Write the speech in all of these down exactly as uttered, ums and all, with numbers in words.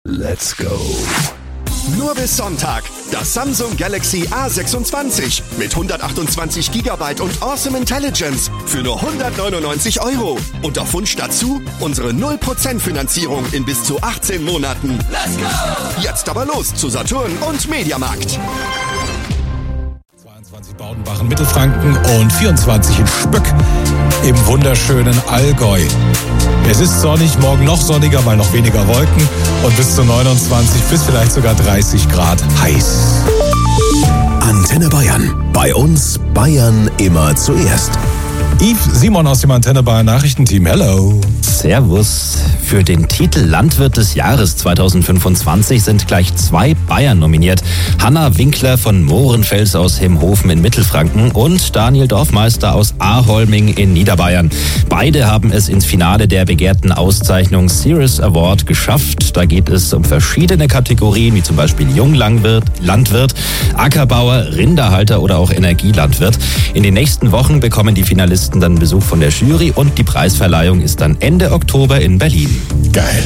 Let's go. Nur bis Sonntag. Das Samsung Galaxy A sechsundzwanzig mit hundertachtundzwanzig Gigabyte und Awesome Intelligence für nur hundertneunundneunzig Euro. Und auf Wunsch dazu unsere null Prozent Finanzierung in bis zu achtzehn Monaten. Let's go! Jetzt aber los zu Saturn und Mediamarkt. zweiundzwanzig Baudenbach in Mittelfranken und vierundzwanzig in Spöck im wunderschönen Allgäu. Es ist sonnig, morgen noch sonniger, weil noch weniger Wolken und bis zu neunundzwanzig bis vielleicht sogar dreißig Grad heiß. Antenne Bayern. Bei uns Bayern immer zuerst. Yves Simon aus dem Antenne Bayern Nachrichtenteam. Hello. Servus. Für den Titel Landwirt des Jahres zweitausendfünfundzwanzig sind gleich zwei Bayern nominiert. Hanna Winkler von Mohrenfels aus Hemhofen in Mittelfranken und Daniel Dorfmeister aus Aholming in Niederbayern. Beide haben es ins Finale der begehrten Auszeichnung Ceres Award geschafft. Da geht es um verschiedene Kategorien, wie zum Beispiel Junglandwirt, Landwirt, Ackerbauer, Rinderhalter oder auch Energielandwirt. In den nächsten Wochen bekommen die Finalisten dann Besuch von der Jury und die Preisverleihung ist dann Ende Oktober in Berlin. Geil.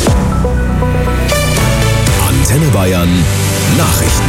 Antenne Bayern Nachrichten.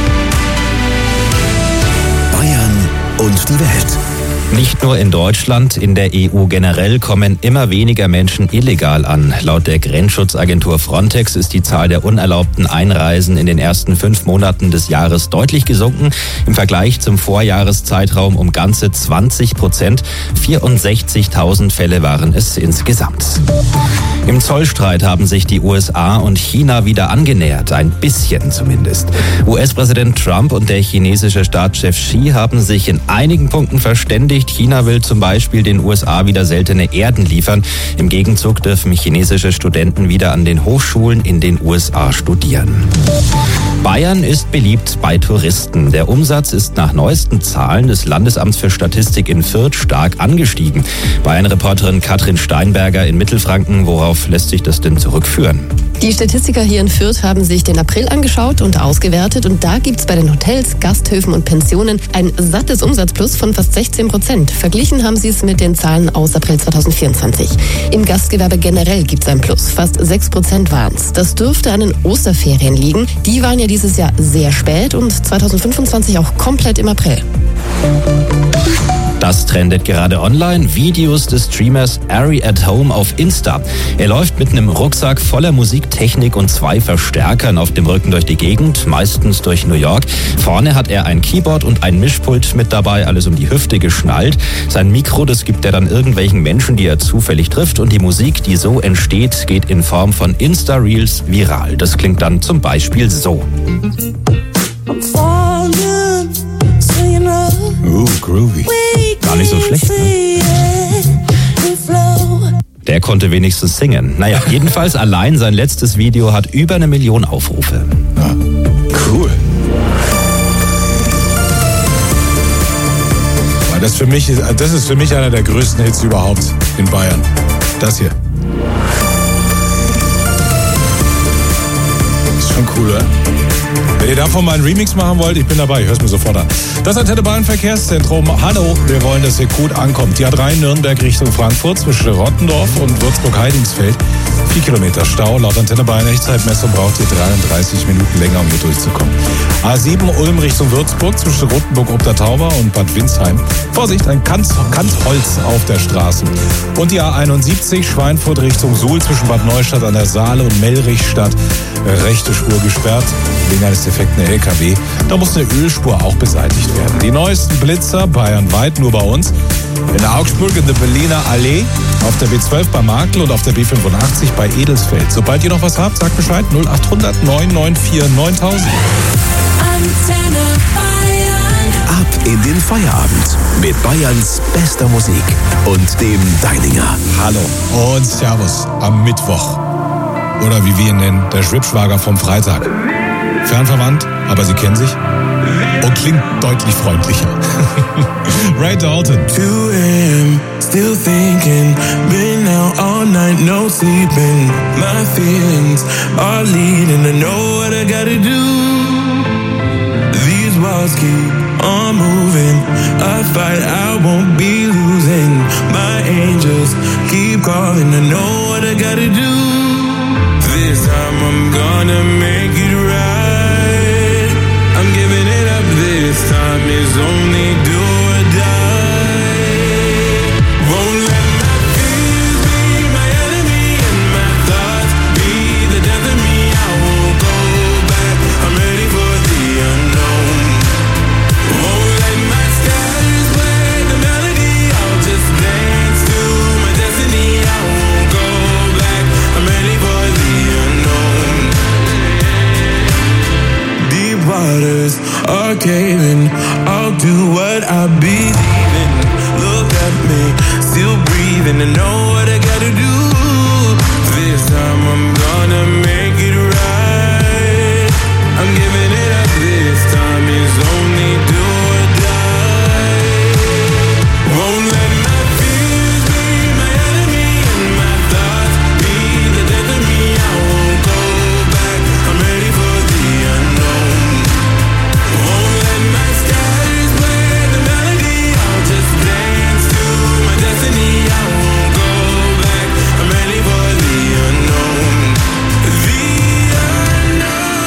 Bayern und die Welt. Nicht nur in Deutschland, in der E U generell kommen immer weniger Menschen illegal an. Laut der Grenzschutzagentur Frontex ist die Zahl der unerlaubten Einreisen in den ersten fünf Monaten des Jahres deutlich gesunken. Im Vergleich zum Vorjahreszeitraum um ganze zwanzig Prozent. vierundsechzigtausend Fälle waren es insgesamt. Im Zollstreit haben sich die U S A und China wieder angenähert, ein bisschen zumindest. U S-Präsident Trump und der chinesische Staatschef Xi haben sich in einigen Punkten verständigt. China will zum Beispiel den U S A wieder seltene Erden liefern. Im Gegenzug dürfen chinesische Studenten wieder an den Hochschulen in den U S A studieren. Bayern ist beliebt bei Touristen. Der Umsatz ist nach neuesten Zahlen des Landesamts für Statistik in Fürth stark angestiegen. Bayern-Reporterin Katrin Steinberger in Mittelfranken, worauf lässt sich das denn zurückführen? Die Statistiker hier in Fürth haben sich den April angeschaut und ausgewertet und da gibt's bei den Hotels, Gasthöfen und Pensionen ein sattes Umsatzplus von fast sechzehn Prozent. Verglichen haben sie es mit den Zahlen aus April zweitausendvierundzwanzig. Im Gastgewerbe generell gibt's ein Plus, fast sechs Prozent waren's. Das dürfte an den Osterferien liegen. Die waren ja dieses Jahr sehr spät und zweitausendfünfundzwanzig auch komplett im April. Das trendet gerade online. Videos des Streamers Ari at Home auf Insta. Er läuft mit einem Rucksack voller Musiktechnik und zwei Verstärkern auf dem Rücken durch die Gegend, meistens durch New York. Vorne hat er ein Keyboard und ein Mischpult mit dabei, alles um die Hüfte geschnallt. Sein Mikro, das gibt er dann irgendwelchen Menschen, die er zufällig trifft. Und die Musik, die so entsteht, geht in Form von Insta-Reels viral. Das klingt dann zum Beispiel so. Uh, groovy. Gar nicht so schlecht, ne? Der konnte wenigstens singen. Naja, jedenfalls allein sein letztes Video hat über eine Million Aufrufe. Ja, cool. Das, für mich ist, das ist für mich einer der größten Hits überhaupt in Bayern. Das hier. Ist schon cool, oder? Wenn ihr davon mal einen Remix machen wollt, ich bin dabei, ich hör's mir sofort an. Das Antenne Bayern Verkehrszentrum. Hallo, wir wollen, dass ihr gut ankommt. Die A drei Nürnberg Richtung Frankfurt zwischen Rottendorf und Würzburg-Heidingsfeld. Vier Kilometer Stau. Laut Antenne Bayern Echtzeitmessung braucht ihr dreiunddreißig Minuten länger, um hier durchzukommen. A sieben Ulm Richtung Würzburg zwischen Rotenburg-Obdertauber und Bad Windsheim. Vorsicht, ein Kantholz auf der Straße. Und die A einundsiebzig Schweinfurt Richtung Suhl zwischen Bad Neustadt an der Saale und Mellrichstadt. Rechte Spur gesperrt wegen eines defekten L K W. Da muss eine Ölspur auch beseitigt werden. Die neuesten Blitzer bayernweit, nur bei uns. In Augsburg in der Berliner Allee, auf der B zwölf bei Markl und auf der B fünfundachtzig bei Edelsfeld. Sobald ihr noch was habt, sagt Bescheid. null achthundert neun neun vier neuntausend. Antenne Bayern. Ab in den Feierabend mit Bayerns bester Musik und dem Deininger. Hallo und Servus am Mittwoch. Oder wie wir ihn nennen, der Schwibschwager vom Freitag. Fernverwandt, aber sie kennen sich und klingt deutlich freundlicher. Ray Dalton. two a.m. still thinking, been out all night, no sleeping. My feelings are leading to know what I gotta do. These walls keep on moving. I fight, I won't be losing. My angels keep calling to know what I gotta do. This time I'm gonna caving. I'll do what I believe in. Look at me, still breathing. I know what I gotta do. This time I'm gonna make it right. I'm giving it up this time. It's only do or die. Won't let my fears be my enemy and my thoughts be the death of me. I won't go back. I'm ready for the unknown. Won't let my skies play the melody. I'll just dance to my destiny. I won't go back. I'm ready for the unknown. The unknown.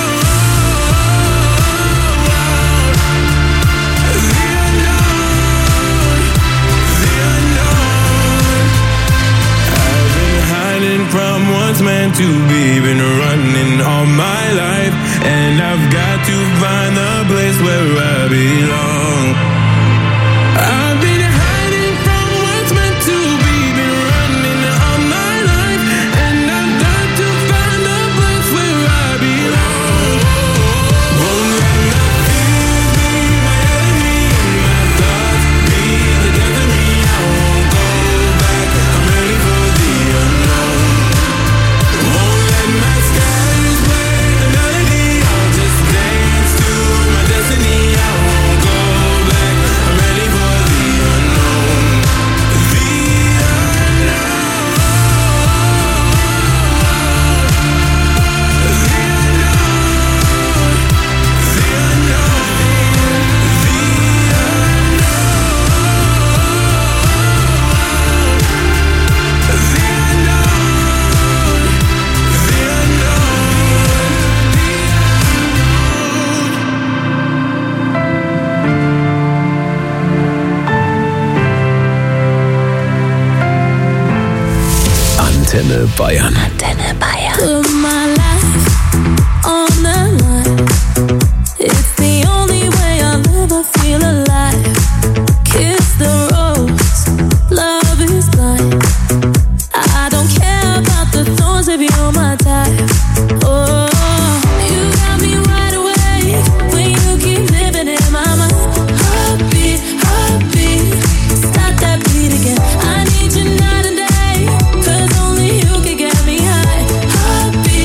The unknown. The unknown. I've been hiding from what's meant to be. Been running all my life, and I've got to find the place where I belong. I've been hiding from what's meant to be. Been running all my life, and I've got to find the place where I belong. Won't let my fears be my enemy and my thoughts be the death of me. I won't go back. I'm ready for the unknown. Won't let my skies play the melody. I'll just dance to my destiny. I won't go back. I'm ready for the unknown. The unknown. The unknown. The Antenne Bayern. Antenne Bayern. Put my life on the line. It's the only way I'll ever feel alive. Kiss the rose, love is blind. I don't care about the thorns if you're my type. Oh, you got me wide awake when you keep living in my mind. Heartbeat, heartbeat, stop that beat again. I need you night and day, 'cause only you can get me high. Heartbeat.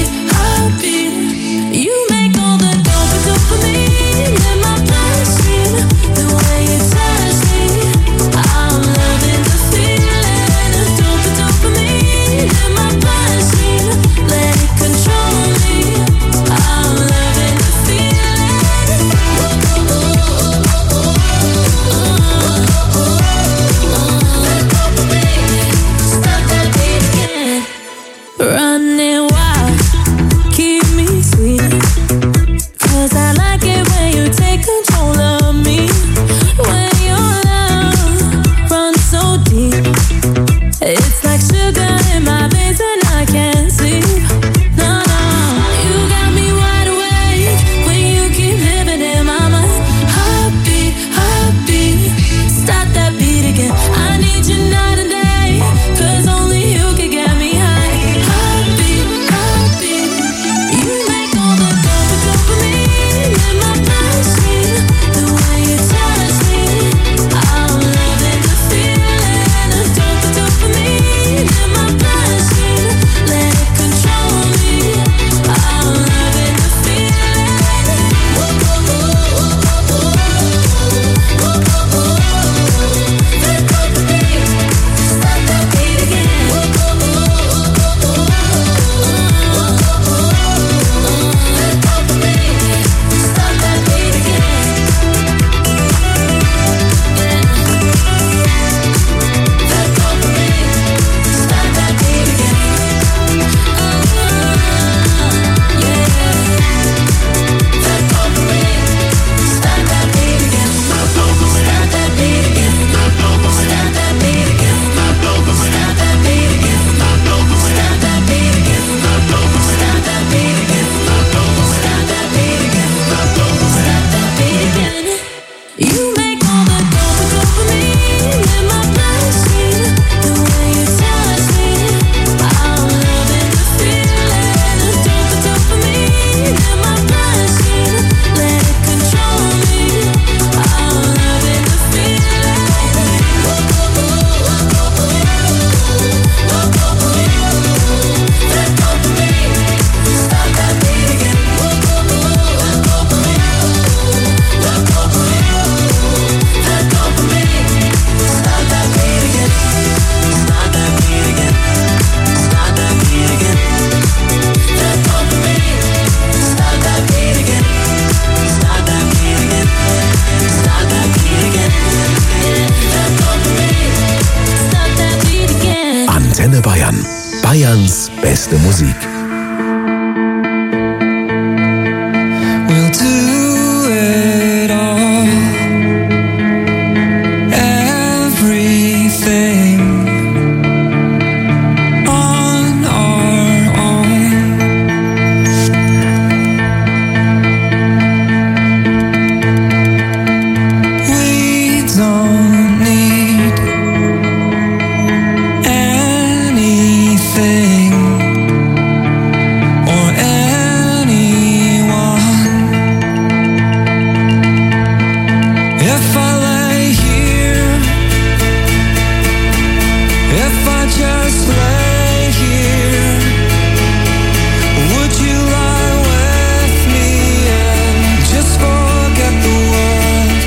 Musik. We'll do it all, everything on our own. We don't need anything or anyone. If I lay here, if I just lay here, would you lie with me and just forget the world?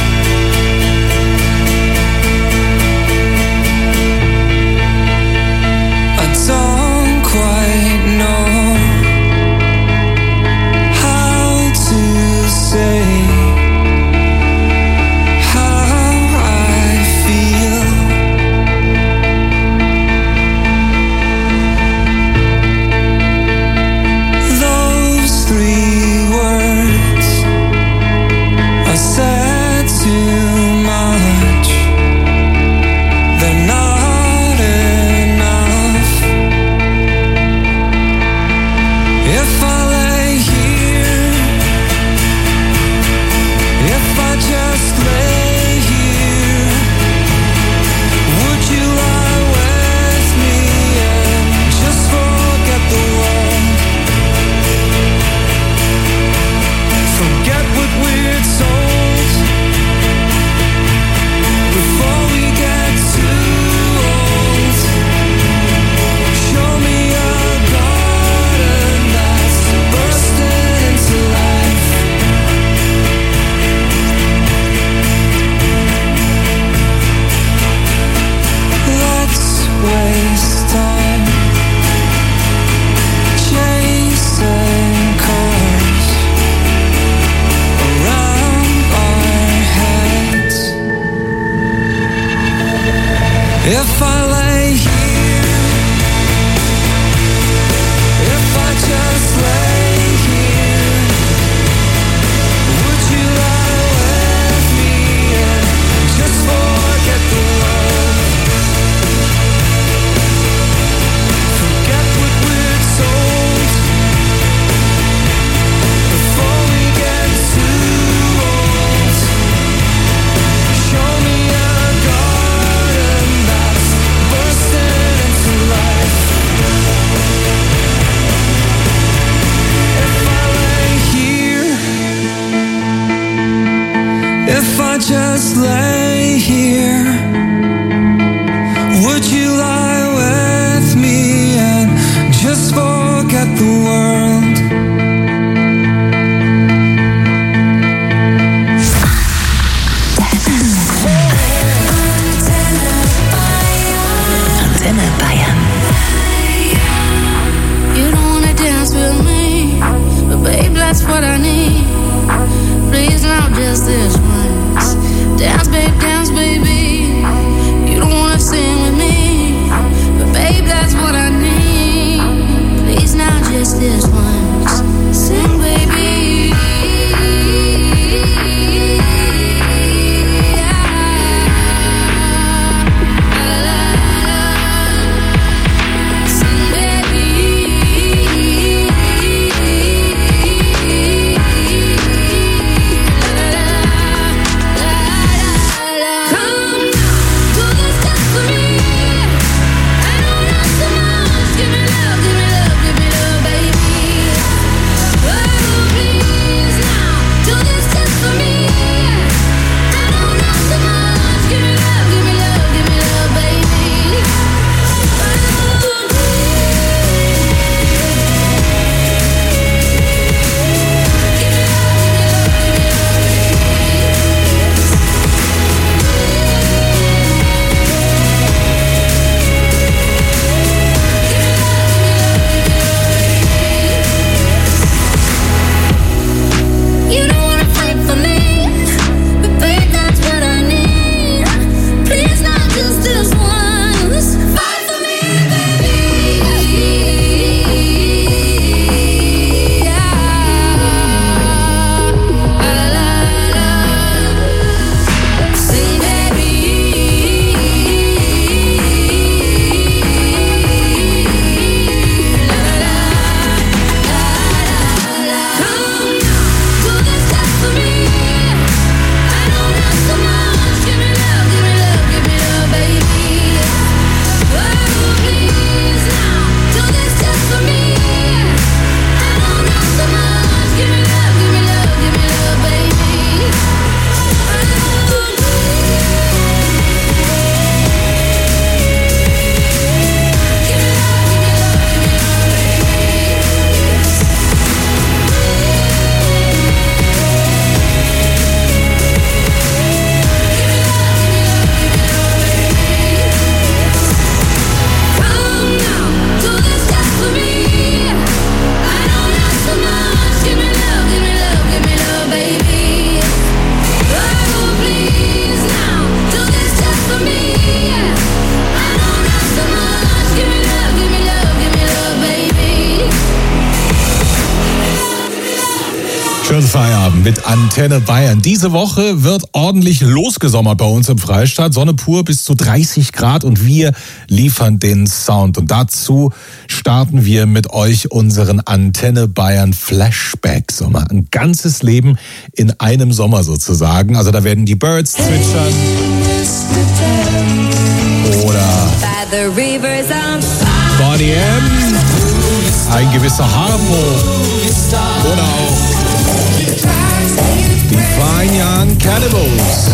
I don't quite know how to say how I feel. Those three words I said too much. They're not enough. If I lay here, if I just lay here, would you lie with me and just forget the world? Forget what we're told before we get too old. Show me a garden that's bursting into life. Let's waste time chasing cars around our heads. If I lay here, if I just lay here, would you lie with me and just forget the world? Forget what we're told before we get too old. Show me a garden that's bursting into life. If I lay here, if I just lay here, would you lie with me and just forget the world? Antenne Bayern. You don't wanna dance with me, but babe, that's what I need. Please now, just this once. Dance, babe, dance, baby. Schönen Feierabend mit Antenne Bayern. Diese Woche wird ordentlich losgesommert bei uns im Freistaat. Sonne pur bis zu dreißig Grad und wir liefern den Sound. Und dazu starten wir mit euch unseren Antenne Bayern Flashback Sommer. Ein ganzes Leben in einem Sommer sozusagen. Also da werden die Birds zwitschern. Oder Bonnie M. Ein gewisser Harpo. Oder auch die Fine Young Cannibals.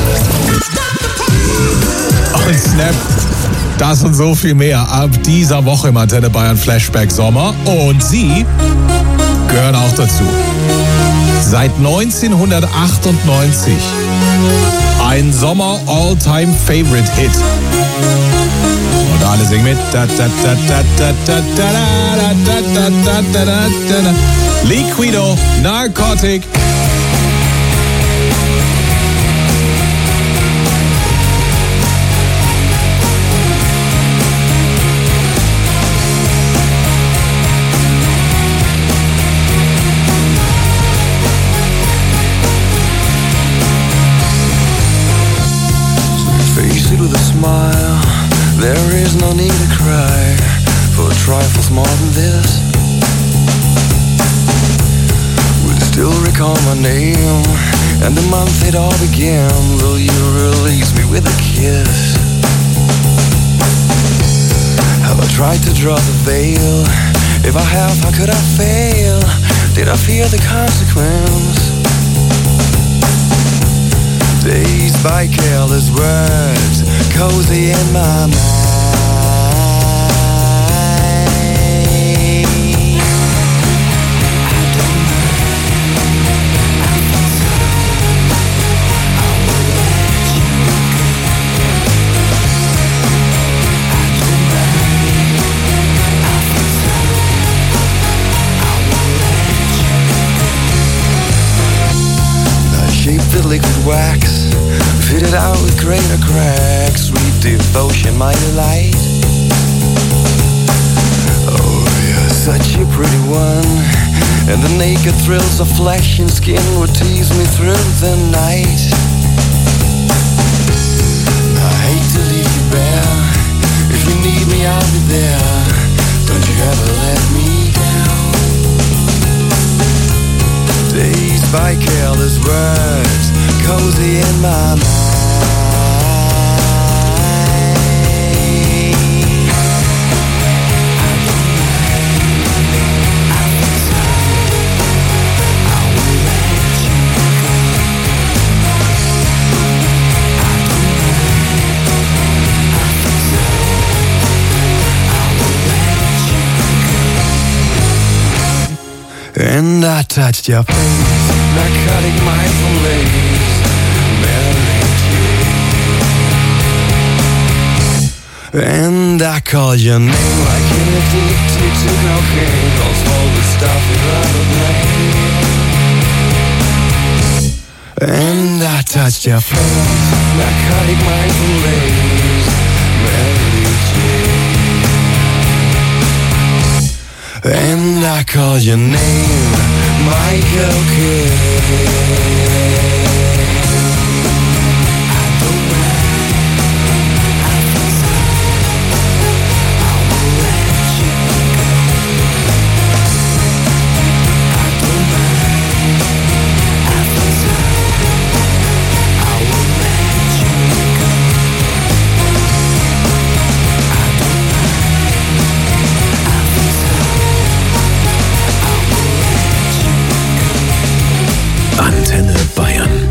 Und Snap. Das und so viel mehr ab dieser Woche im Antenne Bayern Flashback Sommer. Und sie gehören auch dazu. Seit neunzehnhundertachtundneunzig ein Sommer All-Time Favorite Hit. Und alle singen mit. Liquido, Narcotic. There is no need to cry for trifles more than this. Will you still recall my name and the month it all began? Will you release me with a kiss? Have I tried to draw the veil? If I have, how could I fail? Did I fear the consequence? Dazed by careless words, cozy in my mind. The liquid wax, fitted out with greater cracks, sweet devotion, my delight. Oh, you're such a pretty one, and the naked thrills of flesh and skin would tease me through the night. I hate to leave you bare, if you need me I'll be there, don't you ever let me down. Dazed by careless words, cozy in my mind. And I touched your face, narcotic mindful lace, Mary Jane. And I call your name like an addicted to cocaine. I'll swallow the stuff without a brain. And I touched your face, narcotic mindful lace, Mary Jane. And I call your name, Michael Kidd. Antenne Bayern.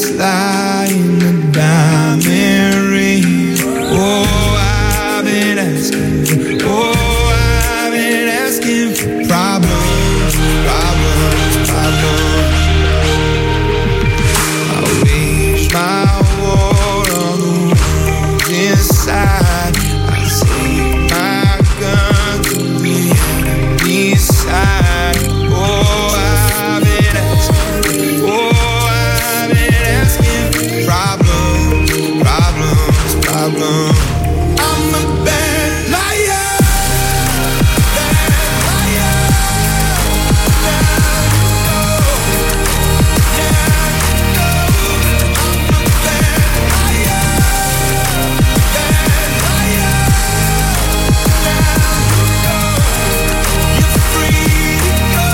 slide in the diamond ring. Oh, I've been asking, oh, I've been asking for problems, problems, problems. I wage my war on the wounds inside. I save my gun to the enemy's side. Oh, I've been asking, oh, I've been asking for problems, problems, problems. I'm a bad liar, bad liar. Now you know, now you know. I'm a bad liar, bad liar. Now you know, you're free to go.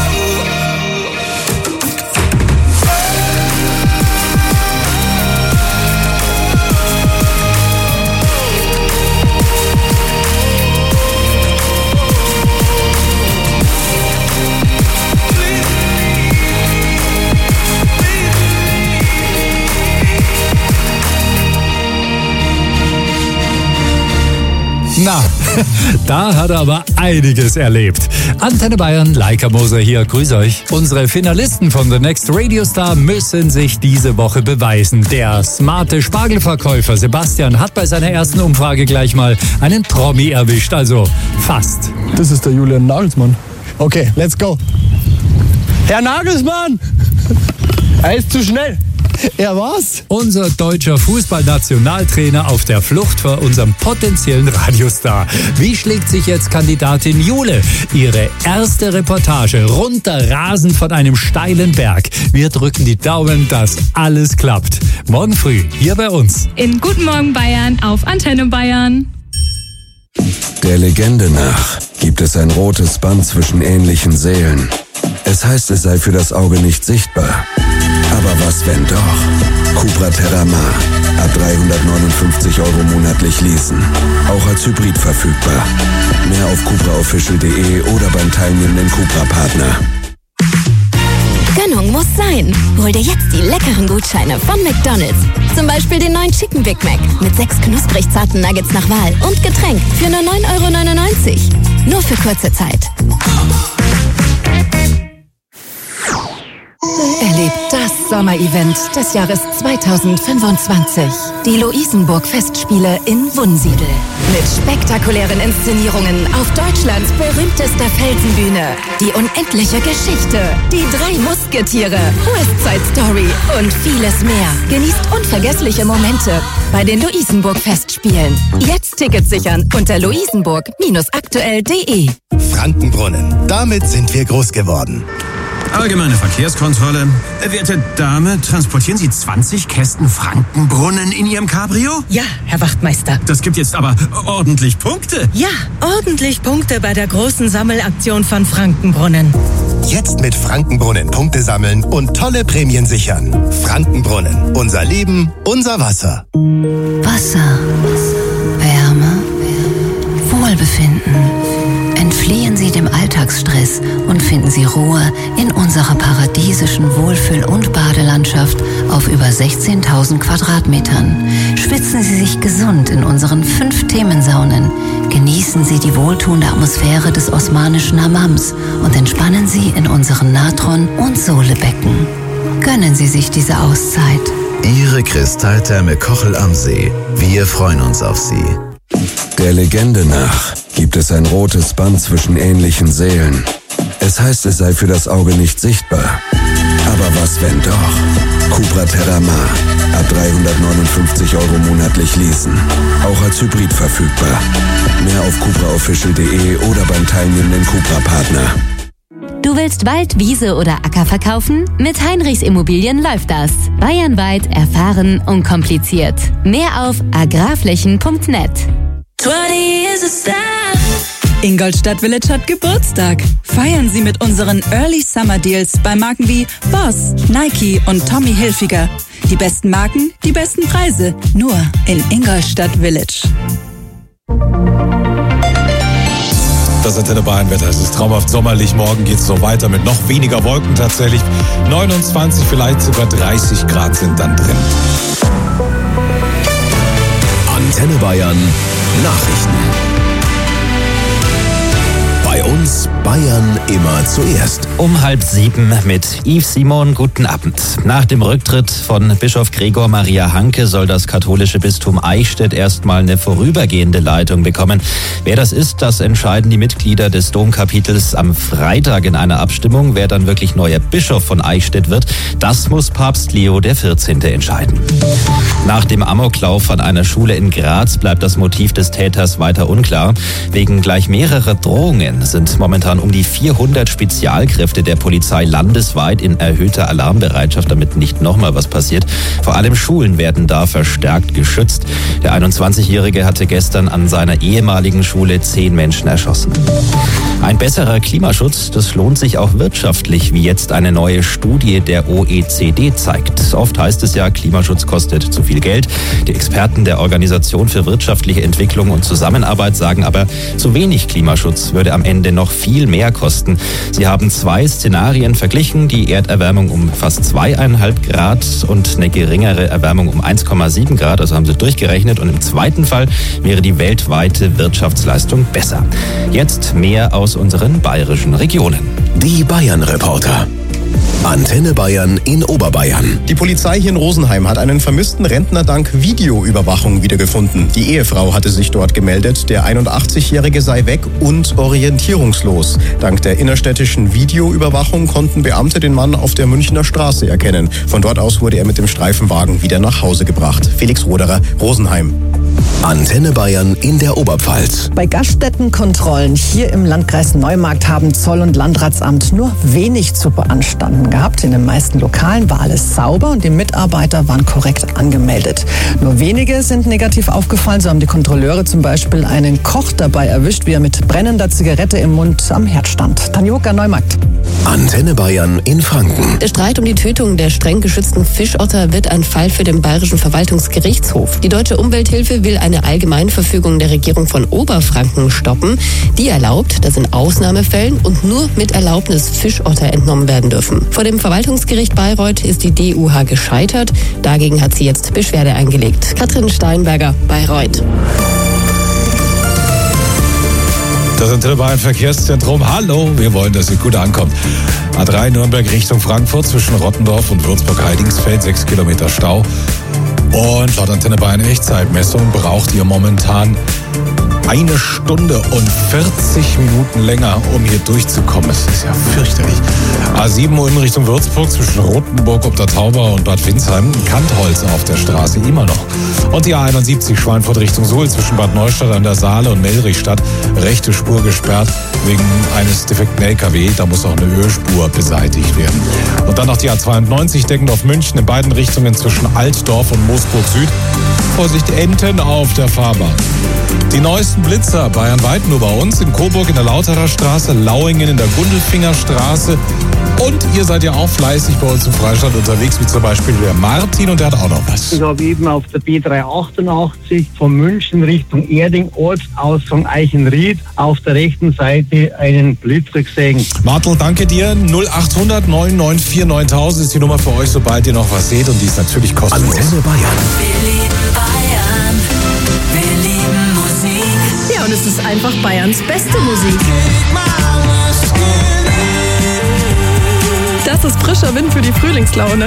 Na, da hat er aber einiges erlebt. Antenne Bayern, Leica Moser hier, grüß euch. Unsere Finalisten von The Next Radio Star müssen sich diese Woche beweisen. Der smarte Spargelverkäufer Sebastian hat bei seiner ersten Umfrage gleich mal einen Promi erwischt, also fast. Das ist der Julian Nagelsmann. Okay, let's go. Herr Nagelsmann! Er ist zu schnell. Er war's? Unser deutscher Fußballnationaltrainer auf der Flucht vor unserem potenziellen Radiostar. Wie schlägt sich jetzt Kandidatin Jule? Ihre erste Reportage runter rasend von einem steilen Berg. Wir drücken die Daumen, dass alles klappt. Morgen früh hier bei uns. In Guten Morgen Bayern auf Antenne Bayern. Der Legende nach gibt es ein rotes Band zwischen ähnlichen Seelen. Es heißt, es sei für das Auge nicht sichtbar. Aber was, wenn doch? Cupra Terramar. Ab dreihundertneunundfünfzig Euro monatlich leasen. Auch als Hybrid verfügbar. Mehr auf cupra official punkt de oder beim teilnehmenden Cupra-Partner. Gönnung muss sein. Hol dir jetzt die leckeren Gutscheine von McDonald's. Zum Beispiel den neuen Chicken Big Mac mit sechs knusprig zarten Nuggets nach Wahl und Getränk für nur neun Euro neunundneunzig. Nur für kurze Zeit. Erlebt das Sommerevent des Jahres zweitausendfünfundzwanzig. Die Luisenburg-Festspiele in Wunsiedel. Mit spektakulären Inszenierungen auf Deutschlands berühmtester Felsenbühne. Die unendliche Geschichte. Die drei Musketiere. West Side Story und vieles mehr. Genießt unvergessliche Momente bei den Luisenburg-Festspielen. Jetzt Tickets sichern unter luisenburg aktuell punkt de. Frankenbrunnen. Damit sind wir groß geworden. Allgemeine Verkehrskontrolle. Werte Dame, transportieren Sie zwanzig Kästen Frankenbrunnen in Ihrem Cabrio? Ja, Herr Wachtmeister. Das gibt jetzt aber ordentlich Punkte. Ja, ordentlich Punkte bei der großen Sammelaktion von Frankenbrunnen. Jetzt mit Frankenbrunnen Punkte sammeln und tolle Prämien sichern. Frankenbrunnen. Unser Leben, unser Wasser. Wasser. Wärme. Wohlbefinden. Entfliehen Sie dem Alltagsstress und finden Sie Ruhe in unserer paradiesischen Wohlfühl- und Badelandschaft auf über sechzehntausend Quadratmetern. Schwitzen Sie sich gesund in unseren fünf Themensaunen. Genießen Sie die wohltuende Atmosphäre des osmanischen Hammams und entspannen Sie in unseren Natron- und Sohlebecken. Gönnen Sie sich diese Auszeit. Ihre Kristalltherme Kochel am See. Wir freuen uns auf Sie. Der Legende nach gibt es ein rotes Band zwischen ähnlichen Seelen. Es heißt, es sei für das Auge nicht sichtbar. Aber was, wenn doch? Cupra Terramar. Ab dreihundertneunundfünfzig Euro monatlich leasen. Auch als Hybrid verfügbar. Mehr auf cupra official punkt de oder beim teilnehmenden Cupra-Partner. Du willst Wald, Wiese oder Acker verkaufen? Mit Heinrichs Immobilien läuft das. Bayernweit, erfahren, unkompliziert. Mehr auf agrarflächen punkt net. Ingolstadt Village hat Geburtstag. Feiern Sie mit unseren Early Summer Deals bei Marken wie Boss, Nike und Tommy Hilfiger. Die besten Marken, die besten Preise. Nur in Ingolstadt Village. Das Antenne Bayern Wetter. Es ist traumhaft sommerlich. Morgen geht es so weiter mit noch weniger Wolken tatsächlich. neunundzwanzig, vielleicht sogar dreißig Grad sind dann drin. Antenne Bayern Nachrichten. Bei uns Bayern immer zuerst. Um halb sieben mit Yves Simon. Guten Abend. Nach dem Rücktritt von Bischof Gregor Maria Hanke soll das katholische Bistum Eichstätt erstmal eine vorübergehende Leitung bekommen. Wer das ist, das entscheiden die Mitglieder des Domkapitels am Freitag in einer Abstimmung. Wer dann wirklich neuer Bischof von Eichstätt wird, das muss Papst Leo der vierzehnte entscheiden. Nach dem Amoklauf an einer Schule in Graz bleibt das Motiv des Täters weiter unklar. Wegen gleich mehrerer Drohungen sind momentan um die vierhundert Spezialkräfte der Polizei landesweit in erhöhter Alarmbereitschaft, damit nicht nochmal was passiert. Vor allem Schulen werden da verstärkt geschützt. Der einundzwanzigjährige hatte gestern an seiner ehemaligen Schule zehn Menschen erschossen. Ein besserer Klimaschutz, das lohnt sich auch wirtschaftlich, wie jetzt eine neue Studie der O E C D zeigt. Oft heißt es ja, Klimaschutz kostet zu viel Geld. Die Experten der Organisation für wirtschaftliche Entwicklung und Zusammenarbeit sagen aber, zu wenig Klimaschutz würde am Ende noch viel mehr kosten. Sie haben zwei Szenarien verglichen, die Erderwärmung um fast zweieinhalb Grad und eine geringere Erwärmung um eins Komma sieben Grad, also haben sie durchgerechnet, und im zweiten Fall wäre die weltweite Wirtschaftsleistung besser. Jetzt mehr aus unseren bayerischen Regionen. Die Bayern-Reporter. Antenne Bayern in Oberbayern. Die Polizei hier in Rosenheim hat einen vermissten Rentner dank Videoüberwachung wiedergefunden. Die Ehefrau hatte sich dort gemeldet. Der einundachtzigjährige sei weg und orientierungslos. Dank der innerstädtischen Videoüberwachung konnten Beamte den Mann auf der Münchner Straße erkennen. Von dort aus wurde er mit dem Streifenwagen wieder nach Hause gebracht. Felix Roderer, Rosenheim. Antenne Bayern in der Oberpfalz. Bei Gaststättenkontrollen hier im Landkreis Neumarkt haben Zoll- und Landratsamt nur wenig zu beanstanden gehabt. In den meisten Lokalen war alles sauber und die Mitarbeiter waren korrekt angemeldet. Nur wenige sind negativ aufgefallen. So haben die Kontrolleure zum Beispiel einen Koch dabei erwischt, wie er mit brennender Zigarette im Mund am Herd stand. Tanjoka, Neumarkt. Antenne Bayern in Franken. Der Streit um die Tötung der streng geschützten Fischotter wird ein Fall für den Bayerischen Verwaltungsgerichtshof. Die Deutsche Umwelthilfe will eine Allgemeinverfügung der Regierung von Oberfranken stoppen. Die erlaubt, dass in Ausnahmefällen und nur mit Erlaubnis Fischotter entnommen werden dürfen. Vor dem Verwaltungsgericht Bayreuth ist die D U H gescheitert. Dagegen hat sie jetzt Beschwerde eingelegt. Katrin Steinberger, Bayreuth. Das Antenne Bayern Verkehrszentrum. Hallo, wir wollen, dass ihr gut ankommt. A drei Nürnberg Richtung Frankfurt zwischen Rottendorf und Würzburg-Heidingsfeld, sechs Kilometer Stau. Und laut Antenne Bayern Echtzeitmessung braucht ihr momentan eine Stunde und vierzig Minuten länger, um hier durchzukommen. Es ist ja fürchterlich. A sieben in Richtung Würzburg zwischen Rothenburg ob der Tauber und Bad Windsheim. Kantholz auf der Straße immer noch. Und die A einundsiebzig Schweinfurt Richtung Suhl zwischen Bad Neustadt an der Saale und Melrichstadt. Rechte Spur gesperrt wegen eines defekten L K W. Da muss auch eine Ölspur beseitigt werden. Und dann noch die A zweiundneunzig Deggendorf München in beiden Richtungen zwischen Altdorf und Moosburg Süd. Vorsicht, Enten auf der Fahrbahn. Die neuesten Blitzer bayernweit nur bei uns, in Coburg in der Lauterer Straße, Lauingen in der Gundelfinger Straße. Und ihr seid ja auch fleißig bei uns im Freistaat unterwegs, wie zum Beispiel der Martin, und der hat auch noch was. Ich habe eben auf der B dreihundertachtundachtzig von München Richtung Erding, Ortsausgang Eichenried, auf der rechten Seite einen Blitzer gesehen. Martel, danke dir. null achthundert neun neun vier neuntausend ist die Nummer für euch, sobald ihr noch was seht, und die ist natürlich kostenlos. Antenne Bayern. Ja, und es ist einfach Bayerns beste Musik. Das ist frischer Wind für die Frühlingslaune.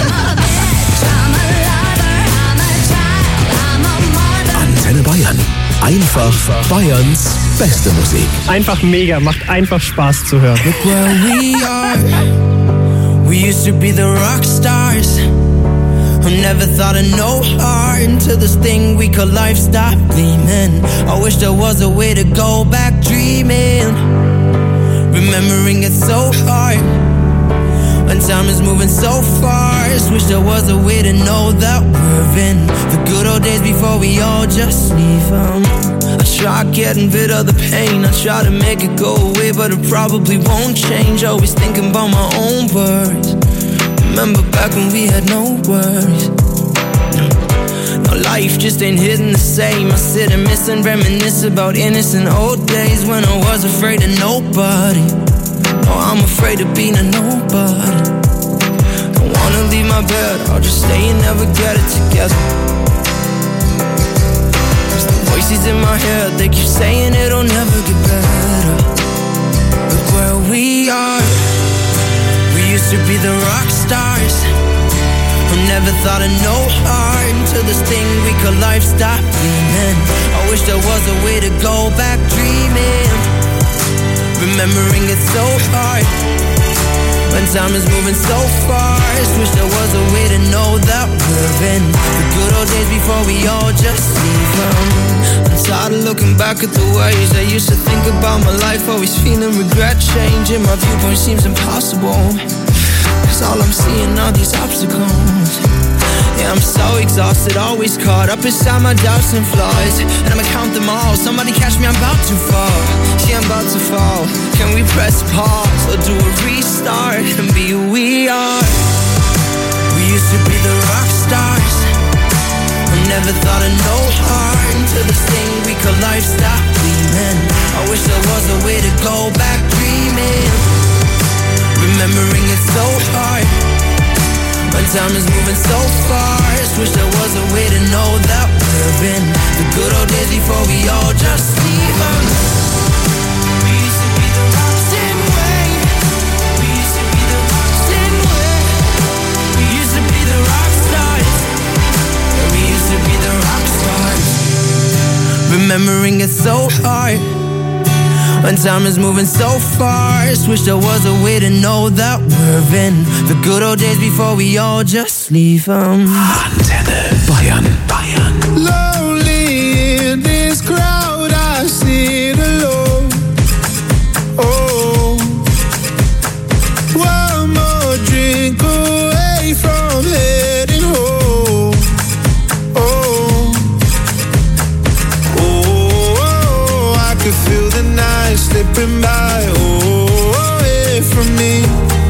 Antenne Bayern. Einfach Bayerns beste Musik. Einfach mega, macht einfach Spaß zu hören. Look where we are. We used to be the rock stars. Who never thought of no heart until this thing we call life stopped gleaming. I wish there was a way to go back dreaming. Remembering it's so hard when time is moving so fast. Wish there was a way to know that we're in the good old days before we all just leave them. I try getting rid of the pain, I try to make it go away, but it probably won't change. Always thinking about my own words. Remember back when we had no worries. No, life just ain't hitting the same. I sit and miss and reminisce about innocent old days when I was afraid of nobody. No, I'm afraid of being a nobody. Don't wanna leave my bed, I'll just stay and never get it together. Cause the voices in my head, they keep saying it'll never get better. Look where we are. We used to be the rock stars who never thought of no harm till this thing we call life stopped beaming. I wish there was a way to go back dreaming. Remembering it so hard when time is moving so fast. Wish there was a way to know that we're in the good old days before we all just leave them. I'm tired of looking back at the ways I used to think about my life, always feeling regret. Changing my viewpoint seems impossible, cause all I'm seeing are these obstacles. Yeah, I'm so exhausted, always caught up inside my doubts and flaws, and I'ma count them all. Somebody catch me, I'm about to fall. See, I'm about to fall. Can we press pause or do a restart and be who we are? We used to be the rock stars who never thought of no harm till this thing we call life stopped beaming. I wish there was a way to go back dreaming. Remembering it so hard when time is moving so fast. Wish there was a way to know that we're in the good old days before we all just leave them. We used to be the rocks and wave. We used to be the rocks and wave. We used to be the rock stars. We used to be the rock stars. Remembering it so hard when time is moving so fast. Wish there was a way to know that we're in the good old days before we all just leave them. Antenne Bayern, Bayern. Lonely in this crowd, I sit alone. Oh, one more drink away from heading home. Oh, oh, I could feel the night slipping by, oh, away from me.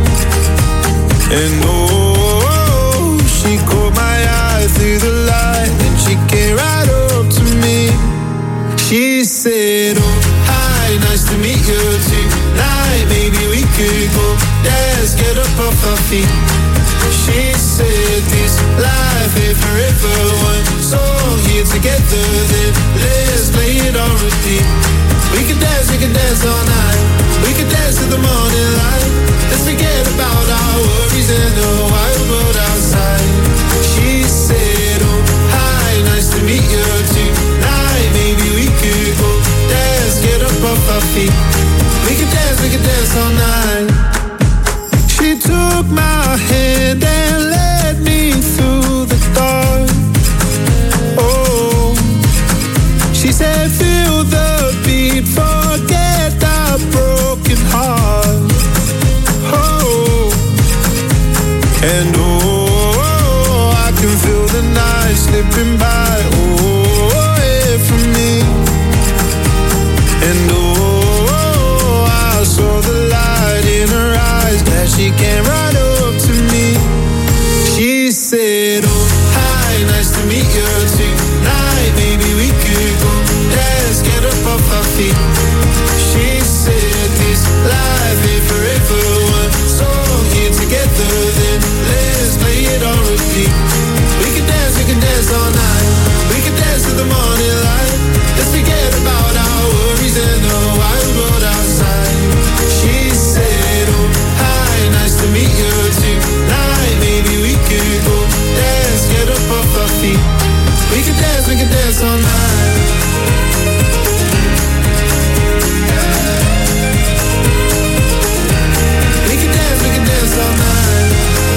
And oh, she caught my eye through the light, and she came right up to me. She said, oh, hi, nice to meet you tonight. Maybe we could go dance, get up off our feet. She said, this life ain't forever. One song here together, then let's play it on repeat. We can dance, we can dance all night. We can dance till the morning light. Let's forget about our worries and the wild world outside. She said, oh, hi, nice to meet you tonight. Maybe we could go dance, get up off our feet. We can dance, we can dance all night. She took my hand and led me through the dark. Oh, she said, feel the beat, forget our broken heart. Oh, and oh, I can feel the night slipping by, oh, away from me. And oh, I saw the light in her eyes, glad she came right up to me. She said, oh, hi, nice to meet you tonight. Maybe we could go dance, get up off our feet. She said, this life ain't forever. One song here together, then let's play it on repeat. We can dance, we can dance all night. We can dance till the morning light. Let's forget about our worries and the wild world outside. She said, oh, hi, nice to meet you tonight. Maybe we could go dance, get up off our feet. We can dance, we can dance all night. We can dance, we can dance all night.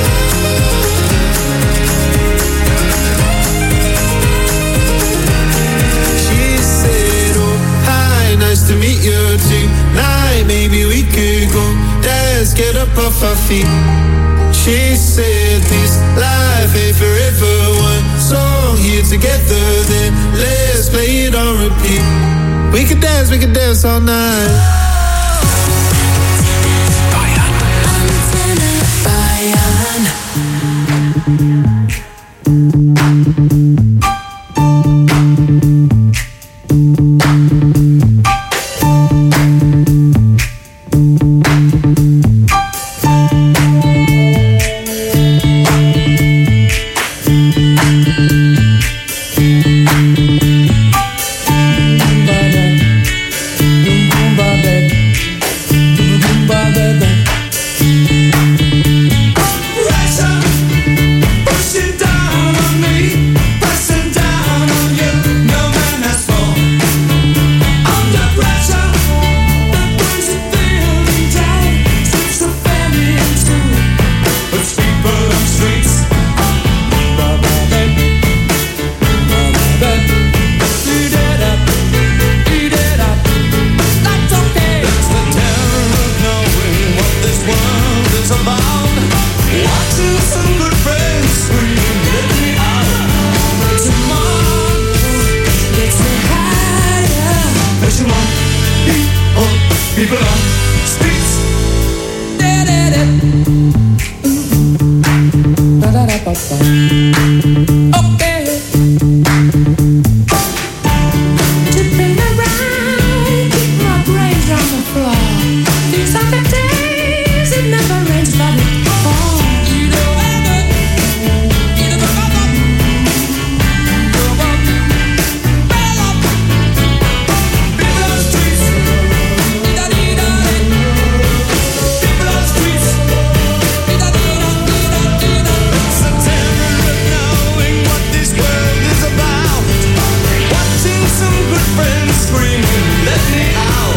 She said, oh, hi, nice to meet you tonight. Maybe we could go dance, get up off our feet. She said, this life ain't forever. One song here together, then let's play it on repeat. We can dance, we can dance all night. People on the streets. Okay. Tipping around, keep my brains on the floor. These are the days it never rains, but it falls. You know ever, you know ever. Go on, bell up. People on the streets, da da da da. People on the streets, da da da da da. It's a terror of knowing what this world is about. Watching some good friends screaming, let me out.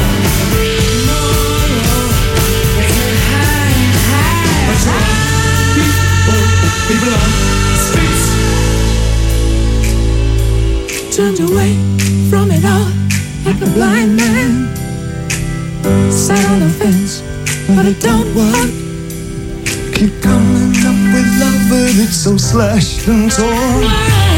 People on the streets turned away from it all like a blind man. Sat on the fence, but it don't work. Keep coming up with love, but it's so slashed and torn.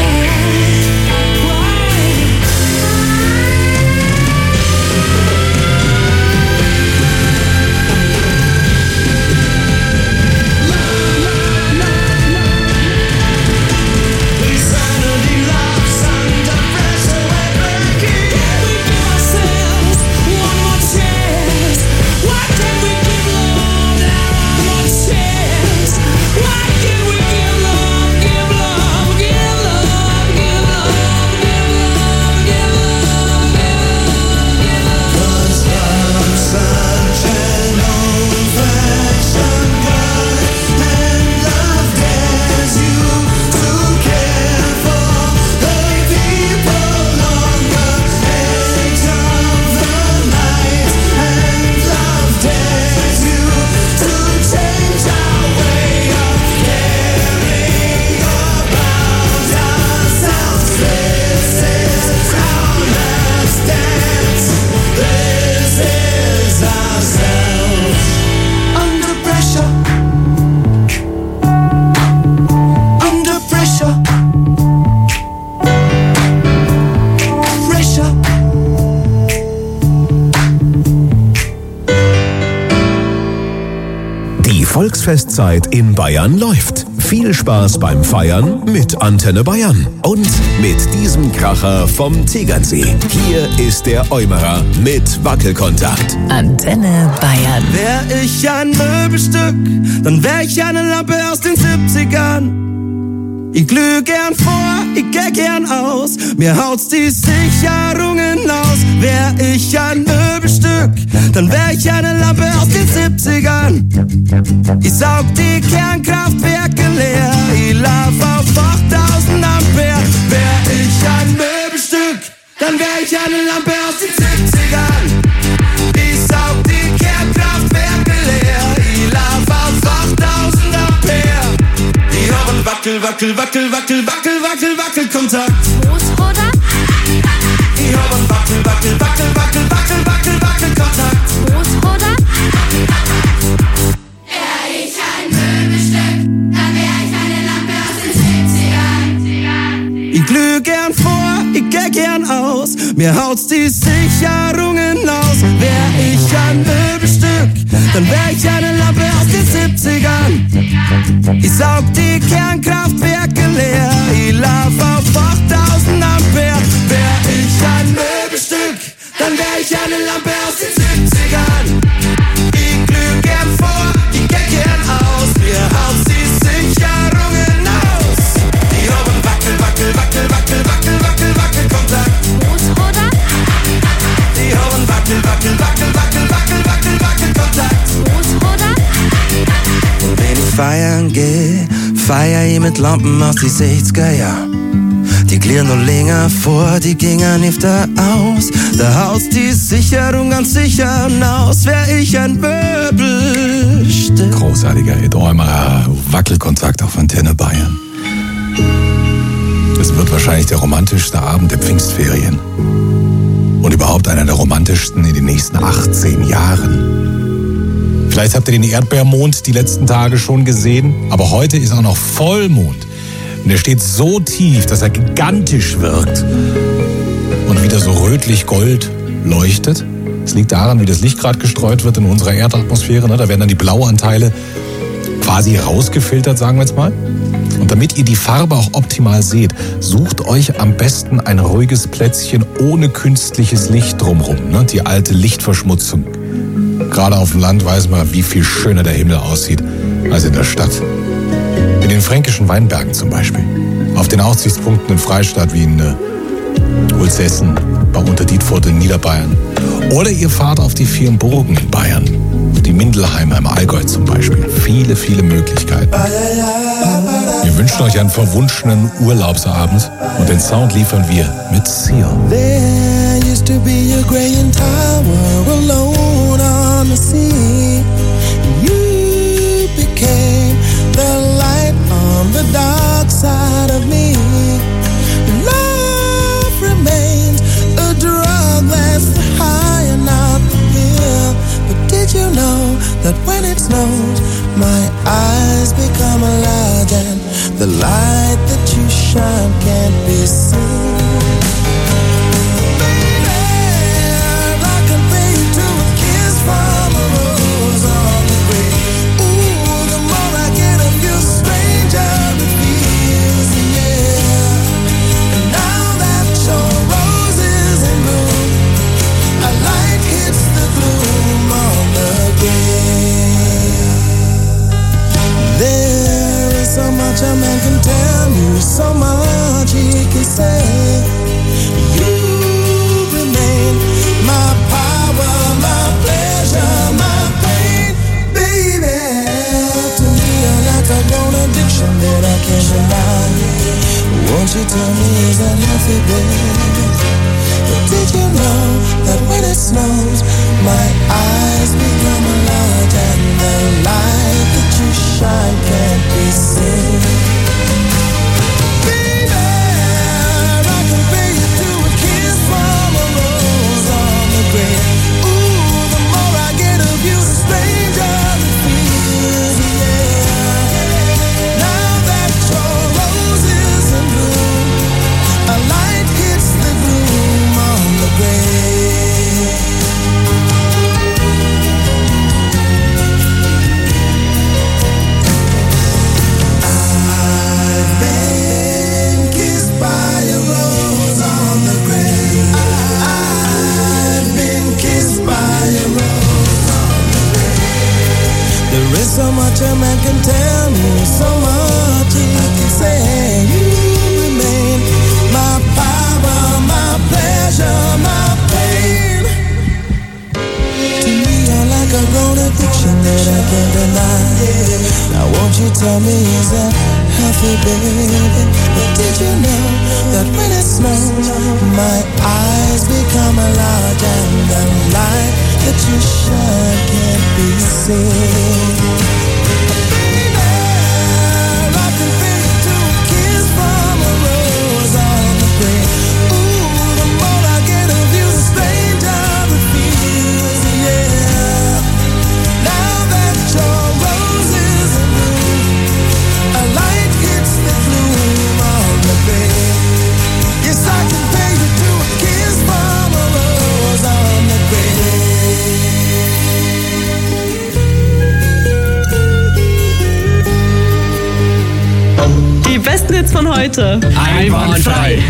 Volksfestzeit in Bayern läuft. Viel Spaß beim Feiern mit Antenne Bayern. Und mit diesem Kracher vom Tegernsee. Hier ist der Eumerer mit Wackelkontakt. Antenne Bayern. Wär ich ein Möbelstück, dann wär ich eine Lampe aus den siebzigern. Ich glüh gern vor, ich geh gern aus, mir haut's die Sicherungen aus. Wär ich ein Möbelstück, dann wär ich eine Lampe aus den siebzigern. Ich saug die Kernkraftwerke leer, ich lauf auf achttausend Ampere. Wär ich ein Möbelstück, dann wär ich eine Lampe aus den siebzigern. Ich saug die Kernkraftwerke leer, ich lauf auf achttausend Ampere. Ich hab einen Wackel, Wackel, Wackel, Wackel, Wackel, Wackel, Wackelkontakt. Großvater? Ich hab einen Wackel, Wackel, Wackel, Wackel, Wackel, Wackel, Wackelkontakt. Großvater? Wär ich ein Möbelstück, dann wär ich eine Lampe aus den siebzigern. Ich glüh gern vor, ich geh gern aus, mir haut's die Sicherungen aus. Wär ich ein Möbelstück, dann wär ich eine Lampe aus den siebzigern. Ich saug die Kernkraftwerke leer, ich lauf auf achttausend Ampere. Wär ich ein Möbelstück, dann wär ich eine Lampe aus den siebzigern. Ich glüh gern vor, ich geh gern aus, mir haut's die Sicherungen aus. Ich hab einen Wackel, Wackel, Wackel, Wackel, Wackel, Wackel, Wackelkontakt. Großvater? Ich hab einen Wackel, Wackel, Wackel, Wackel, Wackel, Wackel, Wackelkontakt. Großvater? Und wenn ich feiern geh, feier ich mit Lampen aus die sechziger Jahr. Die klirren noch länger vor, die gingen öfter aus. Da haust die Sicherung ganz sicher aus. Wär ich ein Möbelstück. Großartiger Hit, Eumerer, Wackelkontakt auf Antenne Bayern. Es wird wahrscheinlich der romantischste Abend der Pfingstferien. Und überhaupt einer der romantischsten in den nächsten achtzehn Jahren. Vielleicht habt ihr den Erdbeermond die letzten Tage schon gesehen, aber heute ist auch noch Vollmond. Und er steht so tief, dass er gigantisch wirkt und wieder so rötlich-gold leuchtet. Es liegt daran, wie das Licht gerade gestreut wird in unserer Erdatmosphäre. Ne? Da werden dann die Blauanteile quasi rausgefiltert, sagen wir jetzt mal. Und damit ihr die Farbe auch optimal seht, sucht euch am besten ein ruhiges Plätzchen ohne künstliches Licht drumherum. Ne? Die alte Lichtverschmutzung. Gerade auf dem Land weiß man, wie viel schöner der Himmel aussieht als in der Stadt. In den fränkischen Weinbergen zum Beispiel. Auf den Aussichtspunkten in Freistadt wie in äh, Ulsessen, bei Unterdietfurt in Niederbayern. Oder ihr fahrt auf die vielen Burgen in Bayern. Die Mindelheimer im Allgäu zum Beispiel. Viele, viele Möglichkeiten. Wir wünschen euch einen verwunschenen Urlaubsabend und den Sound liefern wir mit Seal. There used to be a graying tower alone on the sea. You became the light on the dark side of me. Love remains a drug that's high and not the pill. But did you know that when it snows, my eyes become large and the light that you shine can't be seen? A man can tell you so much he can say. You remain my power, my pleasure, my pain, baby. To me you're like a grown addiction that I can't deny. Won't you tell me is that healthy, baby? But did you know that when it snows, my eyes become large and the light that you shine can't be seen? Baby, I can pay you to a kiss from a rose on the grave. Ooh, the more I get of you, the stranger it feels, yeah. Now that your rose is in bloom, a light hits the gloom on the grave. I've been kissed by a rose on the grave. I've been kissed by a rose on the grave. There is so much a man can tell me, so much he can say. You remain my power, my pleasure, my pain. To me you're like a grown addiction that I can't deny. Now won't you tell me is that healthy, baby? But did you know that when it snows, my eyes become large and the light that you shine can't be seen? Die besten Hits von heute. Einwandfrei.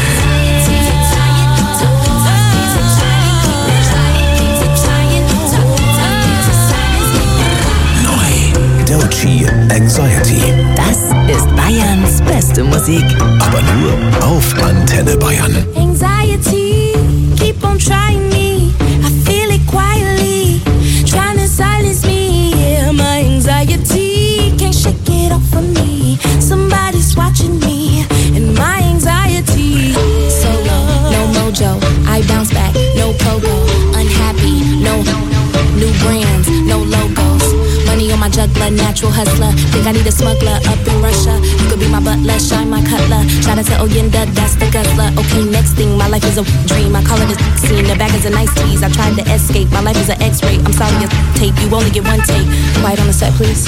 Neu. Doechii, Anxiety. Das ist Bayerns beste Musik. Aber nur auf Antenne Bayern. Anxiety, keep on trying me. I feel it quietly, trying to silence me. Yeah, my anxiety can't shake it off from me. Somebody's watching me, and my anxiety. Solo, no mojo, I bounce back, no pogo. Unhappy, no new brands, no logos. Money on my juggler, natural hustler. Think I need a smuggler up in Russia. You could be my butler, shine my cutler. Shout out to Oyenda, that's the guzzler. Okay, next thing, my life is a dream. I call it a scene, the bag is a nice tease. I tried to escape, my life is an x-ray. I'm sorry, a tape, you only get one take. Quiet on the set, please.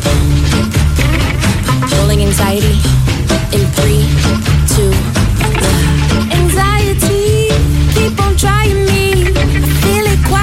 Rolling anxiety in three, two, one. Anxiety, keep on trying me. I feel it quiet.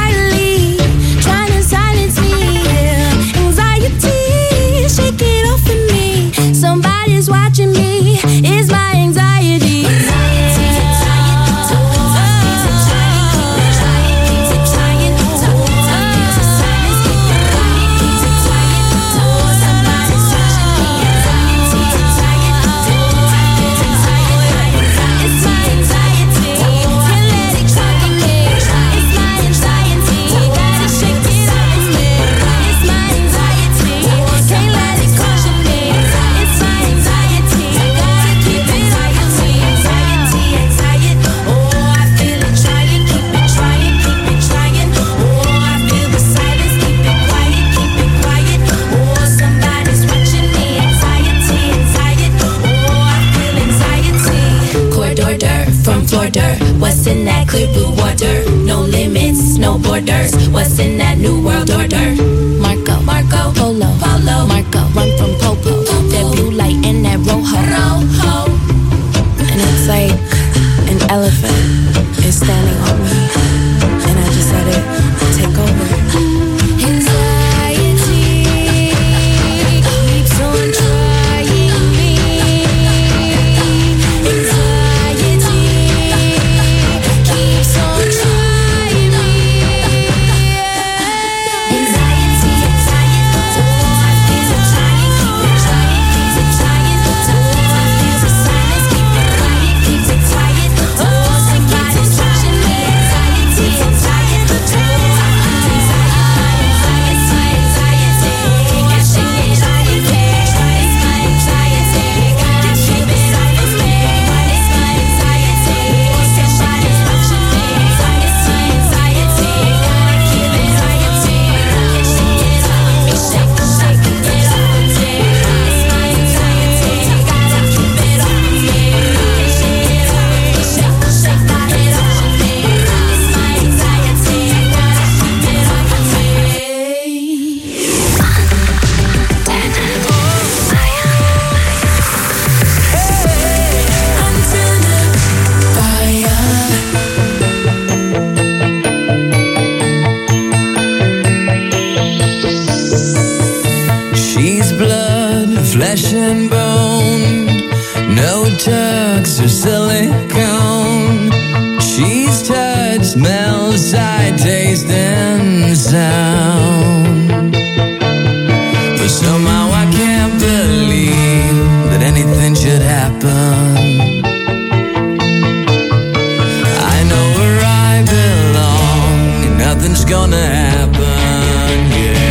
Florida. What's in that clear blue water? No limits, no borders. What's in that new world order? Marco, Marco, Polo, Polo, Marco, run from Popo. That blue light and that rojo, rojo. And it's like an elephant is standing on me, and I just let it take over. Flesh and bone, no tucks or silicone. She's touch, smell, sight, taste, and sound. But somehow I can't believe that anything should happen. I know where I belong, and nothing's gonna happen, yeah.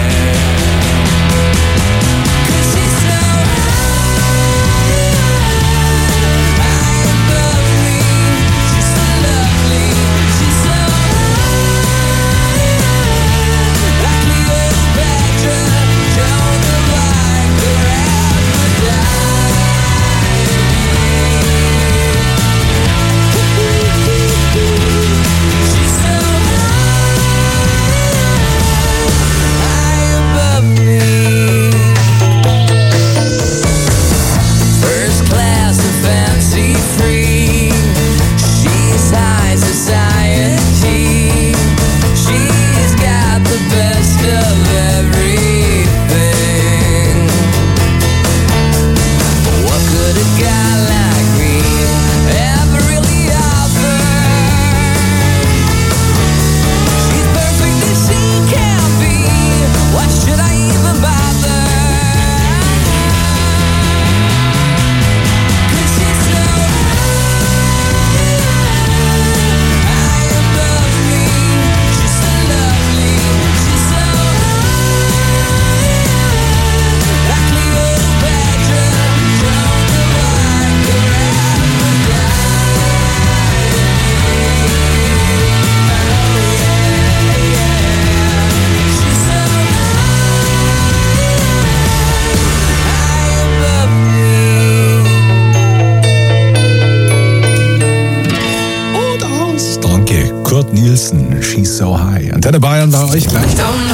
Nielsen, She's So High. Antenne Bayern bei euch gleich.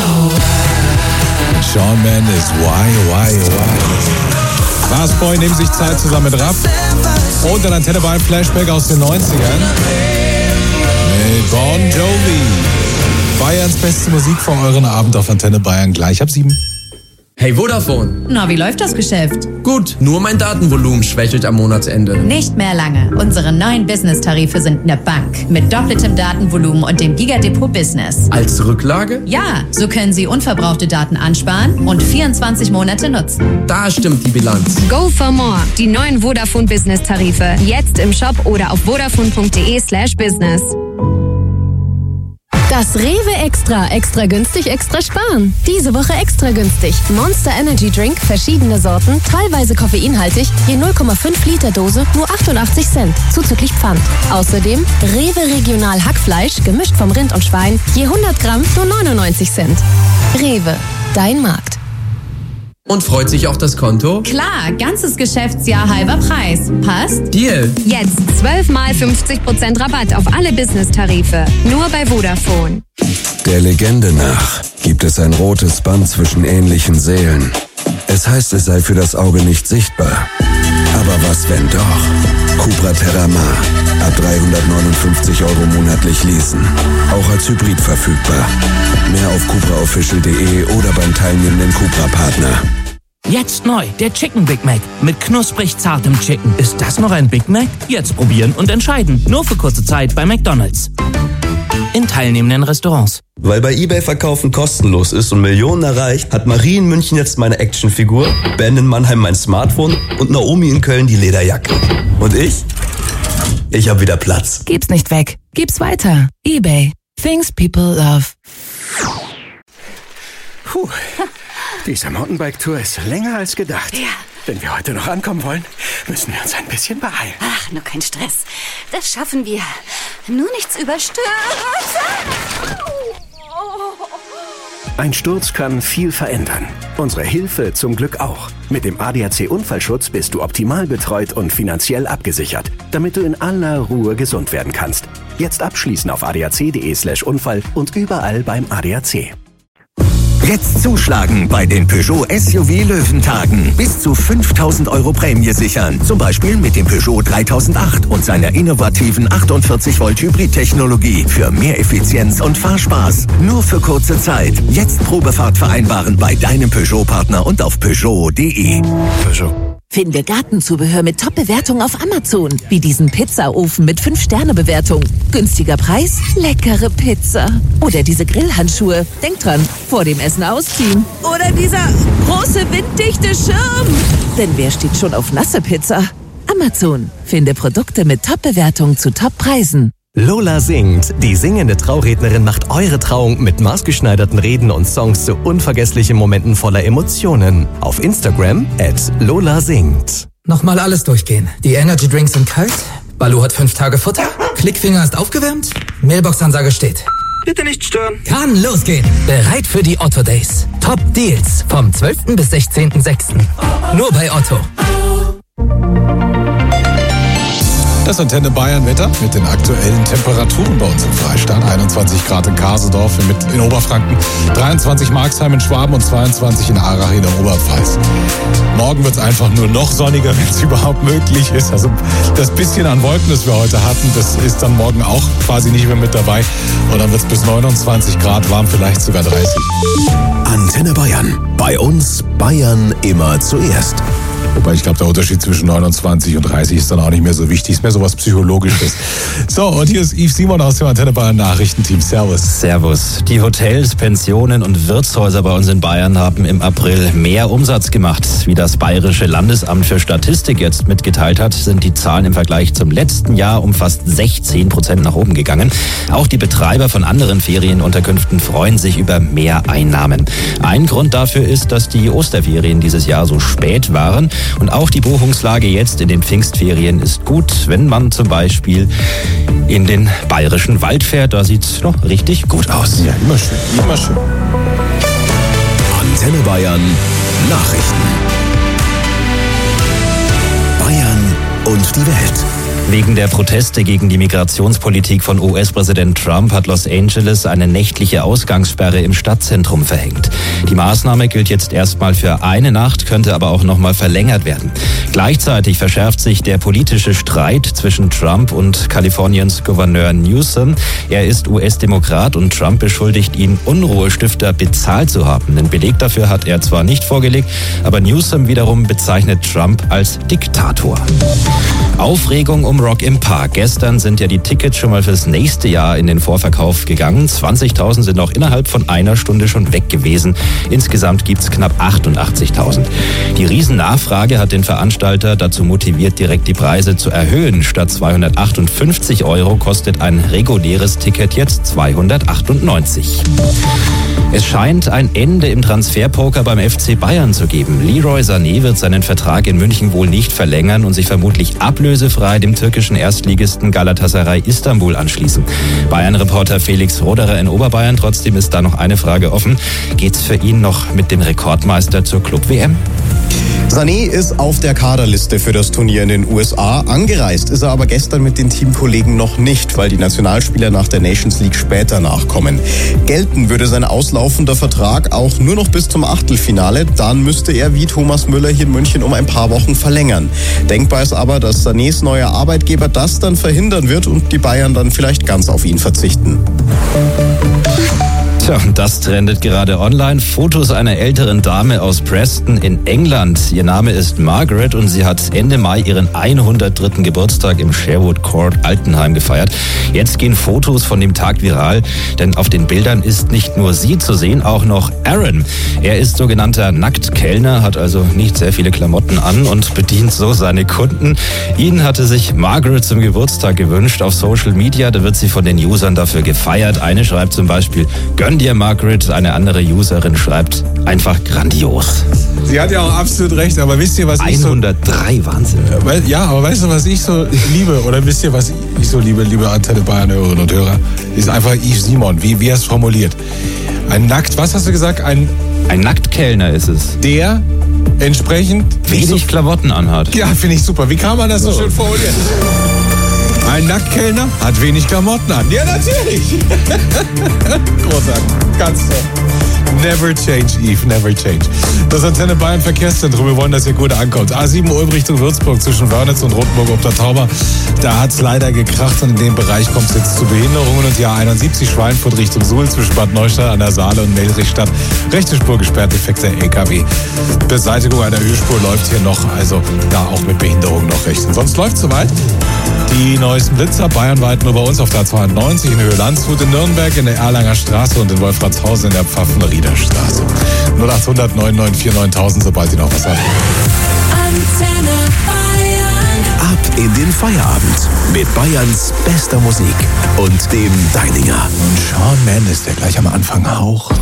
Shawn Mendes, Why, Why, Why. Fastboy nehmen sich Zeit zusammen mit Rapp. Und ein Antenne Bayern Flashback aus den neunzigern. Mit Bon Jovi. Bayerns beste Musik vor euren Abend auf Antenne Bayern gleich ab sieben. Hey Vodafone. Na, wie läuft das Geschäft? Gut, nur mein Datenvolumen schwächelt am Monatsende. Nicht mehr lange. Unsere neuen Business-Tarife sind eine Bank. Mit doppeltem Datenvolumen und dem Gigadepot Business. Als Rücklage? Ja, so können Sie unverbrauchte Daten ansparen und vierundzwanzig Monate nutzen. Da stimmt die Bilanz. Go for more. Die neuen Vodafone Business-Tarife. Jetzt im Shop oder auf vodafone punkt de slash business. Das Rewe Extra. Extra günstig, extra sparen. Diese Woche extra günstig. Monster Energy Drink, verschiedene Sorten, teilweise koffeinhaltig, je null Komma fünf Liter Dose, nur achtundachtzig Cent, zuzüglich Pfand. Außerdem Rewe Regional Hackfleisch, gemischt vom Rind und Schwein, je hundert Gramm, nur neunundneunzig Cent. Rewe, dein Markt. Und freut sich auch das Konto? Klar, ganzes Geschäftsjahr halber Preis. Passt? Deal. Jetzt zwölf mal fünfzig Prozent Rabatt auf alle Business-Tarife. Nur bei Vodafone. Der Legende nach gibt es ein rotes Band zwischen ähnlichen Seelen. Es heißt, es sei für das Auge nicht sichtbar. Aber was, wenn doch? Cupra Terramar. Ab dreihundertneunundfünfzig Euro monatlich leasen. Auch als Hybrid verfügbar. Mehr auf cupra official punkt de oder beim teilnehmenden Cupra-Partner. Jetzt neu, der Chicken Big Mac mit knusprig zartem Chicken. Ist das noch ein Big Mac? Jetzt probieren und entscheiden. Nur für kurze Zeit bei McDonald's. In teilnehmenden Restaurants. Weil bei eBay Verkaufen kostenlos ist und Millionen erreicht, hat Marie in München jetzt meine Actionfigur, Ben in Mannheim mein Smartphone und Naomi in Köln die Lederjacke. Und ich? Ich hab wieder Platz. Gib's nicht weg. Gib's weiter. eBay. Things people love. Puh. Diese Mountainbike-Tour ist länger als gedacht. Ja. Wenn wir heute noch ankommen wollen, müssen wir uns ein bisschen beeilen. Ach, nur kein Stress. Das schaffen wir. Nur nichts überstürzen. Ein Sturz kann viel verändern. Unsere Hilfe zum Glück auch. Mit dem A D A C-Unfallschutz bist du optimal betreut und finanziell abgesichert, damit du in aller Ruhe gesund werden kannst. Jetzt abschließen auf adac.de slash Unfall und überall beim A D A C. Jetzt zuschlagen bei den Peugeot S U V Löwentagen. Bis zu fünftausend Euro Prämie sichern. Zum Beispiel mit dem Peugeot dreitausendacht und seiner innovativen achtundvierzig Volt Hybrid-Technologie für mehr Effizienz und Fahrspaß. Nur für kurze Zeit. Jetzt Probefahrt vereinbaren bei deinem Peugeot-Partner und auf Peugeot punkt de. Peugeot. Finde Gartenzubehör mit Top-Bewertung auf Amazon. Wie diesen Pizzaofen mit fünf Sterne Bewertung. Günstiger Preis, leckere Pizza. Oder diese Grillhandschuhe. Denk dran, vor dem Essen ausziehen. Oder dieser große winddichte Schirm. Denn wer steht schon auf nasse Pizza? Amazon. Finde Produkte mit Top-Bewertung zu Top-Preisen. Lola singt. Die singende Traurednerin macht eure Trauung mit maßgeschneiderten Reden und Songs zu unvergesslichen Momenten voller Emotionen. Auf Instagram at Lola singt. Nochmal alles durchgehen. Die Energy Drinks sind kalt. Balu hat fünf Tage Futter. Klickfinger ist aufgewärmt. Mailbox-Ansage steht. Bitte nicht stören. Kann losgehen. Bereit für die Otto Days. Top Deals vom zwölften bis sechzehnten sechsten Nur bei Otto. Das Antenne Bayern Wetter mit den aktuellen Temperaturen bei uns im Freistaat. einundzwanzig Grad in Kasendorf in Oberfranken, dreiundzwanzig Marxheim in Schwaben und zweiundzwanzig in Arach in der Oberpfalz. Morgen wird es einfach nur noch sonniger, wenn es überhaupt möglich ist. Also das bisschen an Wolken, das wir heute hatten, das ist dann morgen auch quasi nicht mehr mit dabei. Und dann wird es bis neunundzwanzig Grad warm, vielleicht sogar dreißig. Antenne Bayern. Bei uns Bayern immer zuerst. Wobei ich glaube, der Unterschied zwischen neunundzwanzig und dreißig ist dann auch nicht mehr so wichtig. Ist mehr so was Psychologisches. So, und hier ist Yves Simon aus dem Antenne Bayern Nachrichtenteam. Servus. Servus. Die Hotels, Pensionen und Wirtshäuser bei uns in Bayern haben im April mehr Umsatz gemacht. Wie das Bayerische Landesamt für Statistik jetzt mitgeteilt hat, sind die Zahlen im Vergleich zum letzten Jahr um fast sechzehn Prozent nach oben gegangen. Auch die Betreiber von anderen Ferienunterkünften freuen sich über mehr Einnahmen. Ein Grund dafür ist, dass die Osterferien dieses Jahr so spät waren. Und auch die Buchungslage jetzt in den Pfingstferien ist gut, wenn man zum Beispiel in den Bayerischen Wald fährt. Da sieht es noch richtig gut aus. Ja, immer schön, immer schön. Antenne Bayern Nachrichten. Bayern und die Welt. Wegen der Proteste gegen die Migrationspolitik von U S-Präsident Trump hat Los Angeles eine nächtliche Ausgangssperre im Stadtzentrum verhängt. Die Maßnahme gilt jetzt erstmal für eine Nacht, könnte aber auch nochmal verlängert werden. Gleichzeitig verschärft sich der politische Streit zwischen Trump und Kaliforniens Gouverneur Newsom. Er ist U S-Demokrat und Trump beschuldigt ihn, Unruhestifter bezahlt zu haben. Den Beleg dafür hat er zwar nicht vorgelegt, aber Newsom wiederum bezeichnet Trump als Diktator. Aufregung um Rock im Park. Gestern sind ja die Tickets schon mal fürs nächste Jahr in den Vorverkauf gegangen. zwanzigtausend sind auch innerhalb von einer Stunde schon weg gewesen. Insgesamt gibt's knapp achtundachtzigtausend. Die Riesennachfrage hat den Veranstalter dazu motiviert, direkt die Preise zu erhöhen. Statt zweihundertachtundfünfzig Euro kostet ein reguläres Ticket jetzt zweihundertachtundneunzig. Es scheint ein Ende im Transferpoker beim F C Bayern zu geben. Leroy Sané wird seinen Vertrag in München wohl nicht verlängern und sich vermutlich ablösefrei dem türkischen Erstligisten Galatasaray Istanbul anschließen. Bayern-Reporter Felix Roderer in Oberbayern. Trotzdem ist da noch eine Frage offen. Geht's für ihn noch mit dem Rekordmeister zur Club-W M? Sané ist auf der Kaderliste für das Turnier in den U S A. Angereist ist er aber gestern mit den Teamkollegen noch nicht, weil die Nationalspieler nach der Nations League später nachkommen. Gelten würde sein auslaufender Vertrag auch nur noch bis zum Achtelfinale. Dann müsste er wie Thomas Müller hier in München um ein paar Wochen verlängern. Denkbar ist aber, dass Sanés neuer Arbeitgeber das dann verhindern wird und die Bayern dann vielleicht ganz auf ihn verzichten. Tja, und das trendet gerade online. Fotos einer älteren Dame aus Preston in England. Ihr Name ist Margaret und sie hat Ende Mai ihren hundertdritten Geburtstag im Sherwood Court Altenheim gefeiert. Jetzt gehen Fotos von dem Tag viral, denn auf den Bildern ist nicht nur sie zu sehen, auch noch Aaron. Er ist sogenannter Nacktkellner, hat also nicht sehr viele Klamotten an und bedient so seine Kunden. Ihn hatte sich Margaret zum Geburtstag gewünscht auf Social Media. Da wird sie von den Usern dafür gefeiert. Eine schreibt zum Beispiel, gönn dir Margaret, eine andere Userin schreibt, einfach grandios. Sie hat ja auch absolut recht, aber wisst ihr, was ich so... hundertdrei, Wahnsinn. Ja, aber weißt du, was ich so liebe, oder wisst ihr, was ich so liebe, liebe Antenne Bayern Hörerinnen und Hörer, ist einfach Yves Simon, wie, wie er es formuliert. Ein Nackt, was hast du gesagt? Ein, ein Nacktkellner ist es. Der entsprechend... wenig so, Klamotten anhat. Ja, finde ich super. Wie kann man das so schön formulieren? Ein Nacktkellner hat wenig Klamotten an. Ja, natürlich. Großartig. Ganz toll. Never change, Eve, never change. Das Antenne Bayern Verkehrszentrum, wir wollen, dass ihr gut ankommt. A sieben Ulm Richtung Würzburg zwischen Wörnitz und Rothenburg ob der Tauber. Da hat es leider gekracht und in dem Bereich kommt es jetzt zu Behinderungen. Und ja, einundsiebzig Schweinfurt Richtung Suhl zwischen Bad Neustadt an der Saale und Meldrichstadt. Rechte Spur gesperrt, defekter L K W. Beseitigung einer Ölspur läuft hier noch, also da auch mit Behinderung noch rechts. Und sonst läuft es soweit. Die neuesten Blitzer bayernweit nur bei uns auf der zweiundneunzig in Höhe Landshut, in Nürnberg, in der Erlanger Straße und in Wolfratshausen in der Pfaffenrieder Straße. null acht hundert neun neun vier neuntausend, sobald ihr noch was habt. Antenne Bayern. Ab in den Feierabend mit Bayerns bester Musik und dem Deininger. Und Sean Mendes, der gleich am Anfang haucht.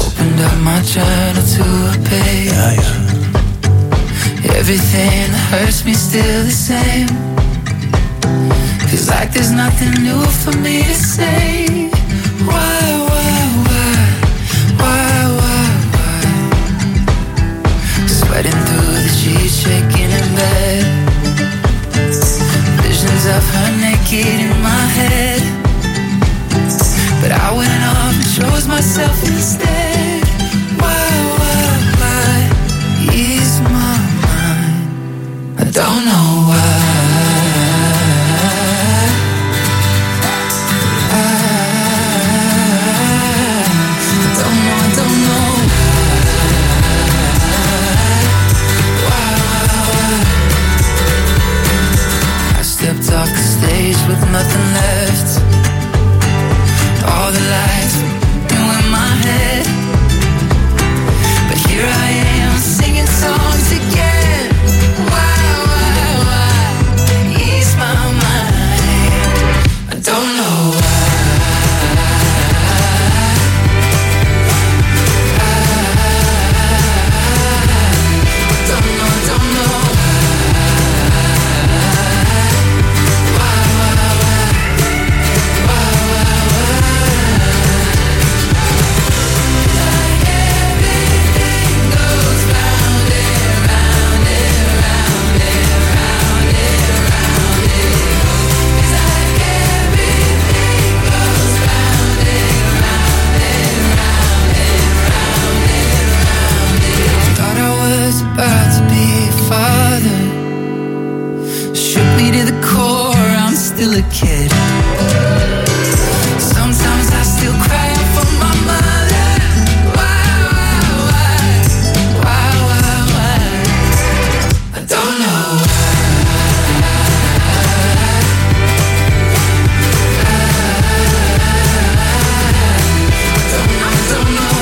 Ja, ja. Everything that hurts me still the same. Feels like there's nothing new for me to say. Why, why, why, why, why, why? Sweating through the sheets, shaking in bed. Visions of her naked in my head. But I went off and chose myself instead. Why, why, why? Ease my mind. I don't know why. Off the stage with nothing left. All the lights were in my head. But here I am singing songs again. Why, why, why? Ease my mind. I don't know why. I don't know, don't know. About to be a father. Shook me to the core, I'm still a kid. Sometimes I still cry out for my mother. Why, why, why? Why, why, why? I don't know why. I don't know, I don't know.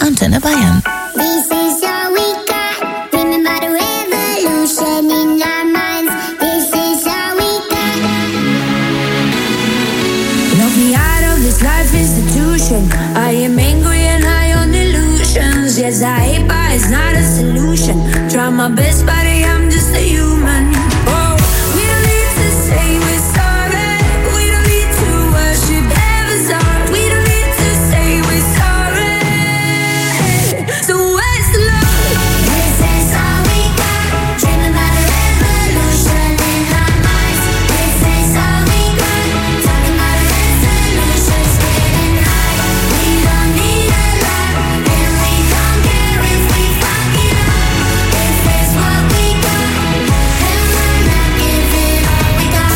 Antenne Bayern. This is all we got. Remember the revolution in our minds. This is all we got. Lock me out of this life institution. I am angry and high on illusions. Yes, I hate, but it's not a solution. Try my best, but I'm just a human. Oh, we don't need to say we're sorry. We don't need to worship heaven's heart. We don't need to say we're sorry. So where's the love? This is all we got. Dreaming about a revolution in our minds. This is all we got. Talking about a resolution, getting high. We don't need a lot, and we don't care if we fuck it up. This is what we got, and we're not giving all we got.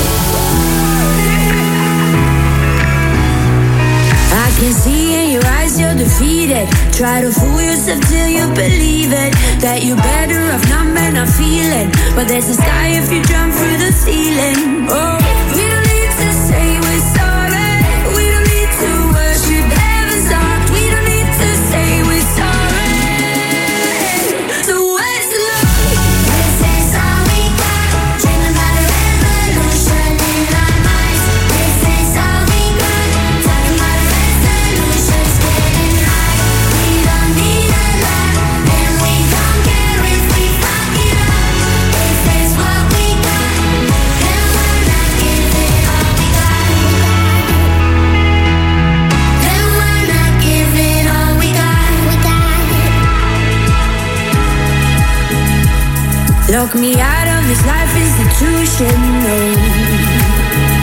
I can see in your eyes you're defeated. Try to fool yourself till you believe it. That you're better off numb and not feeling. But there's a sky if you jump through the ceiling. Oh, we don't need to say we're sorry. We don't need to worship heaven's heart. We don't need to say we're sorry. So where's the love? This is all we got. Dreaming about a revolution in our minds. This is all we got. Talking about a resolution, getting high. We don't need a lot, and we don't care if we fuck it up. This is what we got, and we're not giving all we got. And we're not giving all we got. We got. Lock me out of this life institution.